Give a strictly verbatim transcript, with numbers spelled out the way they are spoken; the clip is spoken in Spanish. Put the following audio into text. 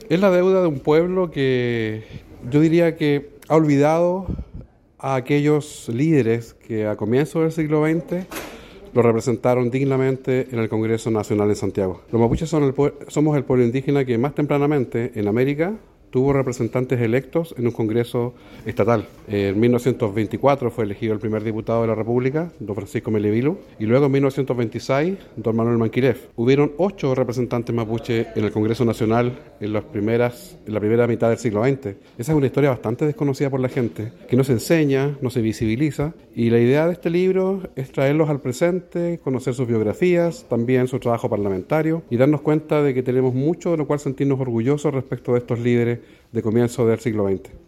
Es la deuda de un pueblo que yo diría que ha olvidado a aquellos líderes que a comienzos del siglo veinte lo representaron dignamente en el Congreso Nacional en Santiago. Los mapuches son el, somos el pueblo indígena que más tempranamente en América tuvo representantes electos en un Congreso estatal. En mil novecientos veinticuatro fue elegido el primer diputado de la República, don Francisco Melevilu, y luego en mil novecientos veintiséis, don Manuel Manquilef. Hubieron ocho representantes mapuche en el Congreso Nacional en, las primeras, en la primera mitad del siglo veinte. Esa es una historia bastante desconocida por la gente, que no se enseña, no se visibiliza, y la idea de este libro es traerlos al presente, conocer sus biografías, también su trabajo parlamentario, y darnos cuenta de que tenemos mucho de lo cual sentirnos orgullosos respecto de estos líderes de comienzo del siglo veinte.